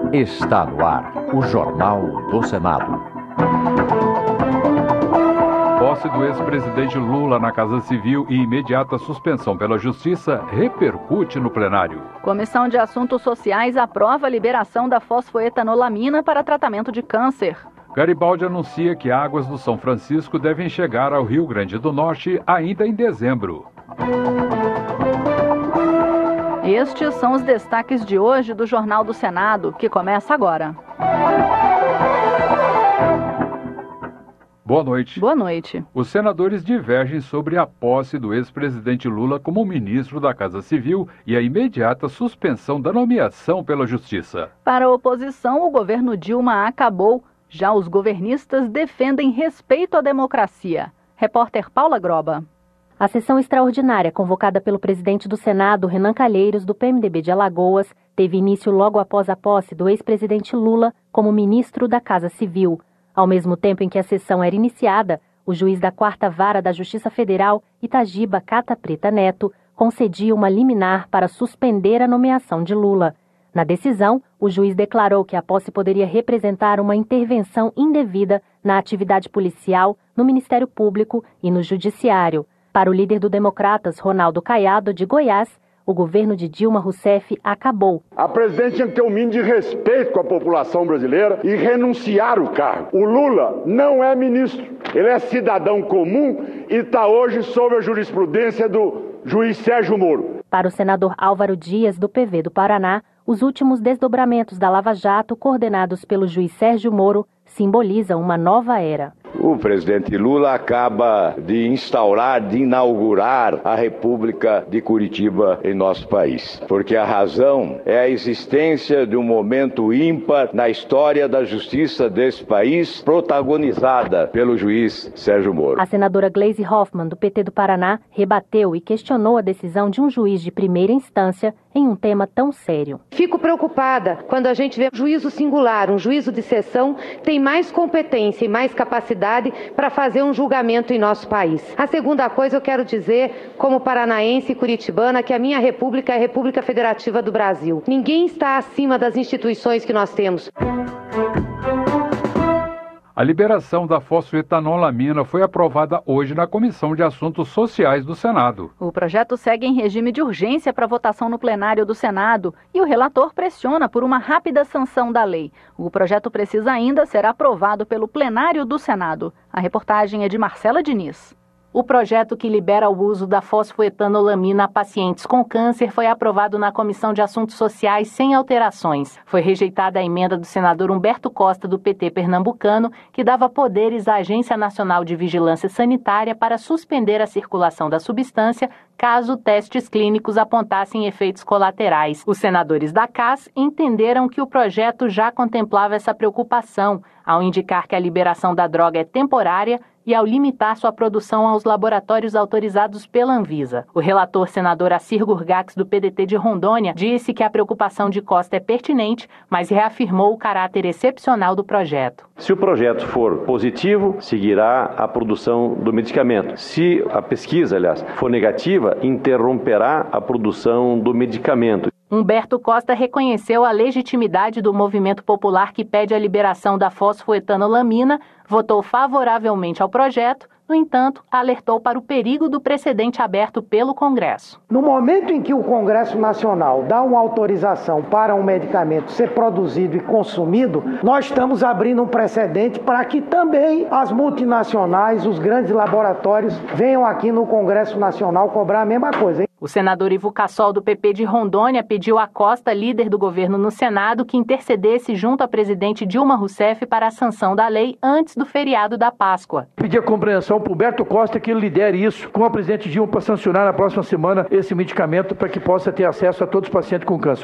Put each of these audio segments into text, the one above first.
Está no ar o Jornal do Senado. Posse do ex-presidente Lula na Casa Civil e imediata suspensão pela Justiça repercute no plenário. Comissão de Assuntos Sociais aprova a liberação da fosfoetanolamina para tratamento de câncer. Garibaldi anuncia que águas do São Francisco devem chegar ao Rio Grande do Norte ainda em dezembro. Estes são os destaques de hoje do Jornal do Senado, que começa agora. Boa noite. Boa noite. Os senadores divergem sobre a posse do ex-presidente Lula como ministro da Casa Civil e a imediata suspensão da nomeação pela Justiça. Para a oposição, o governo Dilma acabou. Já os governistas defendem respeito à democracia. Repórter Paula Groba. A sessão extraordinária convocada pelo presidente do Senado, Renan Calheiros, do PMDB de Alagoas, teve início logo após a posse do ex-presidente Lula como ministro da Casa Civil. Ao mesmo tempo em que a sessão era iniciada, o juiz da 4ª Vara da Justiça Federal, Itagiba Cata Preta Neto, concedia uma liminar para suspender a nomeação de Lula. Na decisão, o juiz declarou que a posse poderia representar uma intervenção indevida na atividade policial, no Ministério Público e no Judiciário. Para o líder do Democratas, Ronaldo Caiado, de Goiás, o governo de Dilma Rousseff acabou. A presidente tinha que ter um mínimo de respeito com a população brasileira e renunciar o cargo. O Lula não é ministro, ele é cidadão comum e está hoje sob a jurisprudência do juiz Sérgio Moro. Para o senador Álvaro Dias, do PV do Paraná, os últimos desdobramentos da Lava Jato, coordenados pelo juiz Sérgio Moro, simbolizam uma nova era. O presidente Lula acaba de inaugurar a República de Curitiba em nosso país. Porque a razão é a existência de um momento ímpar na história da justiça desse país, protagonizada pelo juiz Sérgio Moro. A senadora Gleisi Hoffmann, do PT do Paraná, rebateu e questionou a decisão de um juiz de primeira instância em um tema tão sério. Fico preocupada quando a gente vê um juízo singular, um juízo de sessão, tem mais competência e mais capacidade para fazer um julgamento em nosso país. A segunda coisa, eu quero dizer, como paranaense e curitibana, que a minha república é a República Federativa do Brasil. Ninguém está acima das instituições que nós temos. A liberação da fosfoetanolamina foi aprovada hoje na Comissão de Assuntos Sociais do Senado. O projeto segue em regime de urgência para votação no plenário do Senado e o relator pressiona por uma rápida sanção da lei. O projeto precisa ainda ser aprovado pelo plenário do Senado. A reportagem é de Marcela Diniz. O projeto que libera o uso da fosfoetanolamina a pacientes com câncer foi aprovado na Comissão de Assuntos Sociais sem alterações. Foi rejeitada a emenda do senador Humberto Costa, do PT pernambucano, que dava poderes à Agência Nacional de Vigilância Sanitária para suspender a circulação da substância caso testes clínicos apontassem efeitos colaterais. Os senadores da CAS entenderam que o projeto já contemplava essa preocupação, ao indicar que a liberação da droga é temporária e ao limitar sua produção aos laboratórios autorizados pela Anvisa. O relator senador Assir Gurgax, do PDT de Rondônia, disse que a preocupação de Costa é pertinente, mas reafirmou o caráter excepcional do projeto. Se o projeto for positivo, seguirá a produção do medicamento. Se a pesquisa, for negativa, interromperá a produção do medicamento. Humberto Costa reconheceu a legitimidade do movimento popular que pede a liberação da fosfoetanolamina, votou favoravelmente ao projeto, no entanto, alertou para o perigo do precedente aberto pelo Congresso. No momento em que o Congresso Nacional dá uma autorização para um medicamento ser produzido e consumido, nós estamos abrindo um precedente para que também as multinacionais, os grandes laboratórios, venham aqui no Congresso Nacional cobrar a mesma coisa, hein? O senador Ivo Cassol, do PP de Rondônia, pediu a Costa, líder do governo no Senado, que intercedesse junto à presidente Dilma Rousseff para a sanção da lei antes do feriado da Páscoa. Pedir a compreensão para o Humberto Costa que ele lidere isso com a presidente Dilma para sancionar na próxima semana esse medicamento para que possa ter acesso a todos os pacientes com câncer.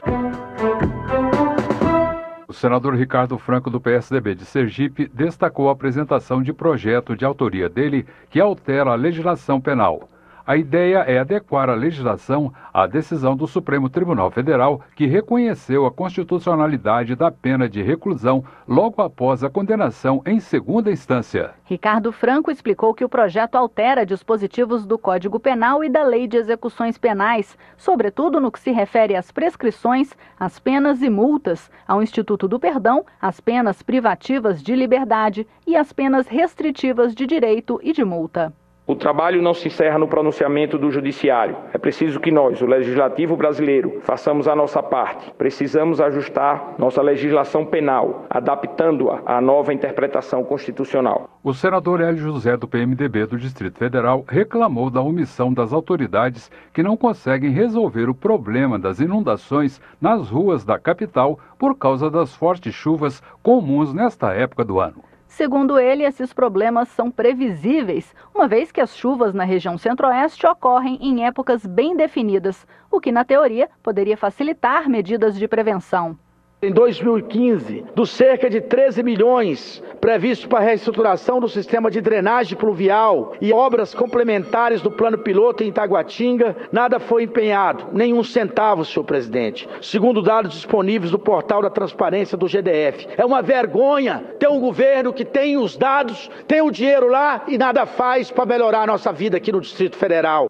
O senador Ricardo Franco, do PSDB de Sergipe, destacou a apresentação de projeto de autoria dele que altera a legislação penal. A ideia é adequar a legislação à decisão do Supremo Tribunal Federal, que reconheceu a constitucionalidade da pena de reclusão logo após a condenação em segunda instância. Ricardo Franco explicou que o projeto altera dispositivos do Código Penal e da Lei de Execuções Penais, sobretudo no que se refere às prescrições, às penas e multas, ao Instituto do Perdão, às penas privativas de liberdade e às penas restritivas de direito e de multa. O trabalho não se encerra no pronunciamento do Judiciário. É preciso que nós, o Legislativo brasileiro, façamos a nossa parte. Precisamos ajustar nossa legislação penal, adaptando-a à nova interpretação constitucional. O senador Hélio José, do PMDB do Distrito Federal, reclamou da omissão das autoridades que não conseguem resolver o problema das inundações nas ruas da capital por causa das fortes chuvas comuns nesta época do ano. Segundo ele, esses problemas são previsíveis, uma vez que as chuvas na região centro-oeste ocorrem em épocas bem definidas, o que, na teoria, poderia facilitar medidas de prevenção. Em 2015, dos cerca de 13 milhões previstos para a reestruturação do sistema de drenagem pluvial e obras complementares do plano piloto em Itaguatinga, nada foi empenhado, nenhum centavo, senhor presidente, segundo dados disponíveis do portal da transparência do GDF. É uma vergonha ter um governo que tem os dados, tem o dinheiro lá e nada faz para melhorar a nossa vida aqui no Distrito Federal.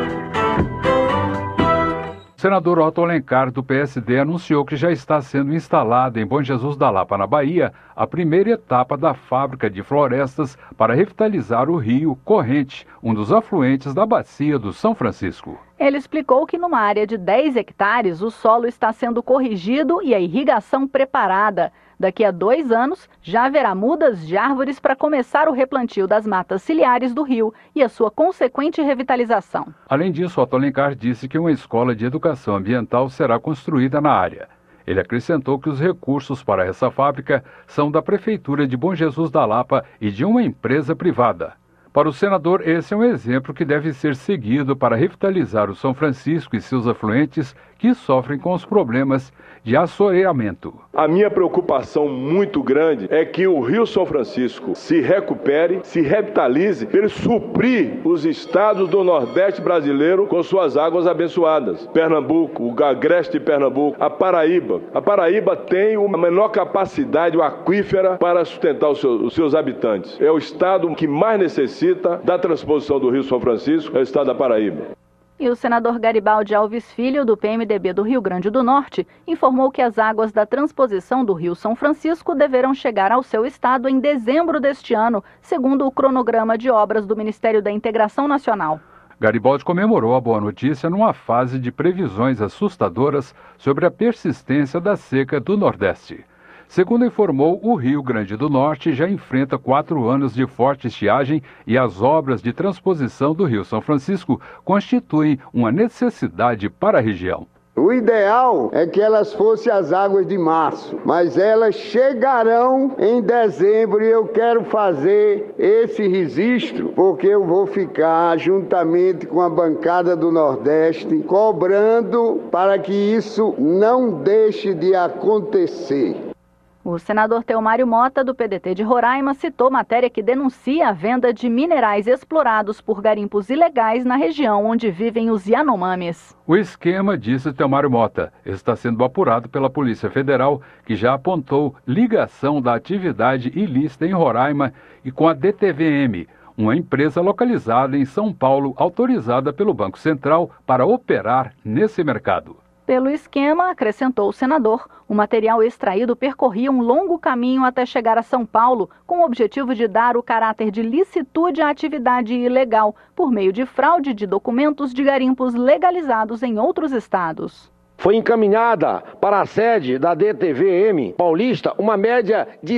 O senador Otto Alencar, do PSD, anunciou que já está sendo instalada em Bom Jesus da Lapa, na Bahia, a primeira etapa da fábrica de florestas para revitalizar o rio Corrente, um dos afluentes da bacia do São Francisco. Ele explicou que numa área de 10 hectares o solo está sendo corrigido e a irrigação preparada. Daqui a 2 anos, já haverá mudas de árvores para começar o replantio das matas ciliares do rio e a sua consequente revitalização. Além disso, Otto Alencar disse que uma escola de educação ambiental será construída na área. Ele acrescentou que os recursos para essa fábrica são da Prefeitura de Bom Jesus da Lapa e de uma empresa privada. Para o senador, esse é um exemplo que deve ser seguido para revitalizar o São Francisco e seus afluentes que sofrem com os problemas de assoreamento. A minha preocupação muito grande é que o Rio São Francisco se recupere, se revitalize, para ele suprir os estados do Nordeste brasileiro com suas águas abençoadas. Pernambuco, o Agreste de Pernambuco, a Paraíba. A Paraíba tem a menor capacidade aquífera para sustentar os seus habitantes. É o estado que mais necessita da transposição do Rio São Francisco, é o estado da Paraíba. E o senador Garibaldi Alves Filho, do PMDB do Rio Grande do Norte, informou que as águas da transposição do Rio São Francisco deverão chegar ao seu estado em dezembro deste ano, segundo o cronograma de obras do Ministério da Integração Nacional. Garibaldi comemorou a boa notícia numa fase de previsões assustadoras sobre a persistência da seca do Nordeste. Segundo informou, o Rio Grande do Norte já enfrenta 4 anos de forte estiagem e as obras de transposição do Rio São Francisco constituem uma necessidade para a região. O ideal é que elas fossem as águas de março, mas elas chegarão em dezembro e eu quero fazer esse registro, porque eu vou ficar juntamente com a bancada do Nordeste cobrando para que isso não deixe de acontecer. O senador Teomário Mota, do PDT de Roraima, citou matéria que denuncia a venda de minerais explorados por garimpos ilegais na região onde vivem os Yanomamis. O esquema, disse Teomário Mota, está sendo apurado pela Polícia Federal, que já apontou ligação da atividade ilícita em Roraima e com a DTVM, uma empresa localizada em São Paulo, autorizada pelo Banco Central para operar nesse mercado. Pelo esquema, acrescentou o senador, o material extraído percorria um longo caminho até chegar a São Paulo, com o objetivo de dar o caráter de licitude à atividade ilegal, por meio de fraude de documentos de garimpos legalizados em outros estados. Foi encaminhada para a sede da DTVM paulista uma média de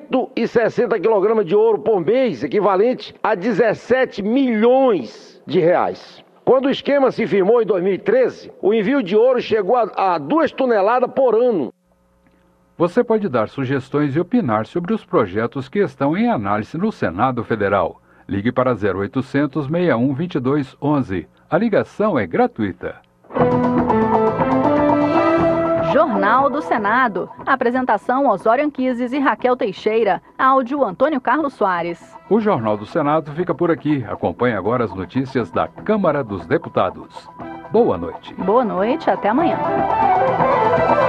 160 kg de ouro por mês, equivalente a 17 milhões de reais. Quando o esquema se firmou em 2013, o envio de ouro chegou a 2 toneladas por ano. Você pode dar sugestões e opinar sobre os projetos que estão em análise no Senado Federal. Ligue para 0800 61 22 11. A ligação é gratuita. Jornal do Senado. Apresentação: Osório Anquises e Raquel Teixeira. Áudio: Antônio Carlos Soares. O Jornal do Senado fica por aqui. Acompanhe agora as notícias da Câmara dos Deputados. Boa noite. Boa noite, até amanhã.